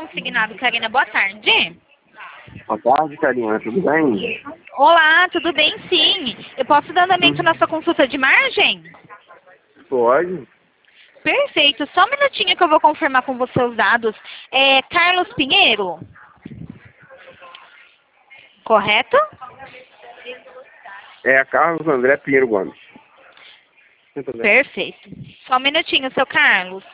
consignado, Karina. Boa tarde. Boa tarde, Karina. Tudo bem? Olá, tudo bem? Sim. Eu posso dar andamento na sua consulta de margem? Pode. Perfeito. Só um minutinho que eu vou confirmar com você os dados. É Carlos Pinheiro? Correto? É a Carlos André Pinheiro Gomes. Perfeito. Só um minutinho, seu Carlos.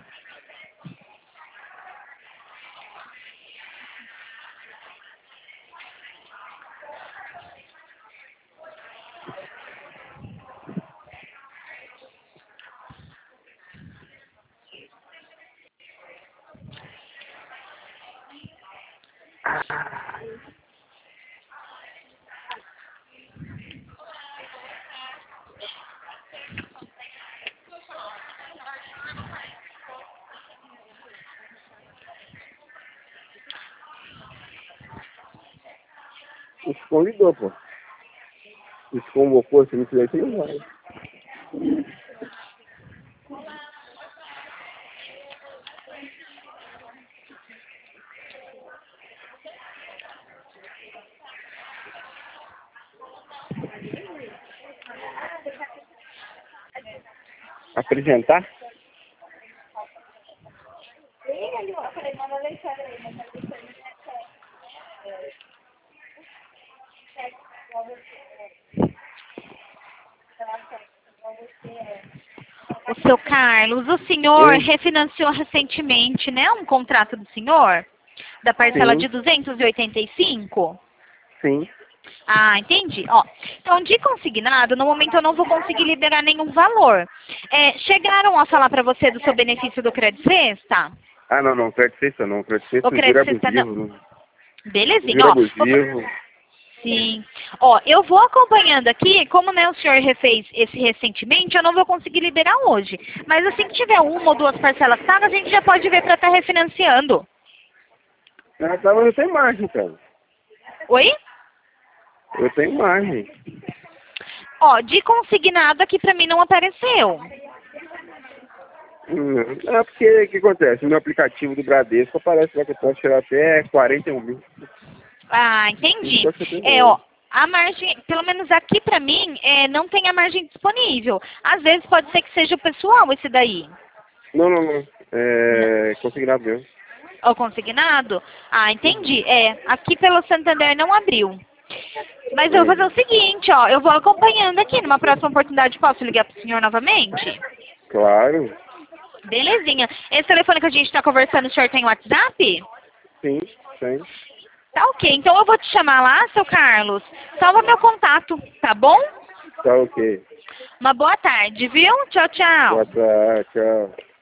Os convidou, pô. Os convocou, se não quiser, você não vai. Apresentar? O seu Carlos, o senhor Oi. refinanciou recentemente, né? Um contrato do senhor? Da parcela Sim. de 285? Sim. Ah, entendi. Ó, então, de consignado, no momento eu não vou conseguir liberar nenhum valor. Chegaram a falar para você do seu benefício do Crédito Sexta? Ah, não. Crédito sexta não. Crédito O sexta Crédito jura Sexta não. abusivo. Belezinha, Jura ó. abusivo. Sim. Ó, eu vou acompanhando aqui, como né, o senhor refez esse recentemente, eu não vou conseguir liberar hoje. Mas assim que tiver uma ou duas parcelas pagas, a gente já pode ver para estar refinanciando. Ah, tá, mas eu tenho margem, cara. Oi? Eu tenho margem. Ó, de consignado aqui pra mim não apareceu. É porque o que acontece? No aplicativo do Bradesco aparece lá que eu posso tirar até 41 mil. Ah, entendi. Isso que eu tenho. Ó, a margem, pelo menos aqui pra mim, não tem a margem disponível. Às vezes pode ser que seja o pessoal esse daí. Não. É consignado mesmo. O consignado? Ah, entendi. Aqui pelo Santander não abriu. Mas eu vou fazer o seguinte, ó, eu vou acompanhando aqui. Numa próxima oportunidade, posso ligar pro senhor novamente? Claro. Belezinha. Esse telefone que a gente tá conversando, o senhor tem WhatsApp? Sim, tem. Tá ok. Então eu vou te chamar lá, seu Carlos. Salva meu contato, tá bom? Tá ok. Uma boa tarde, viu? Tchau, tchau. Boa tarde, tchau.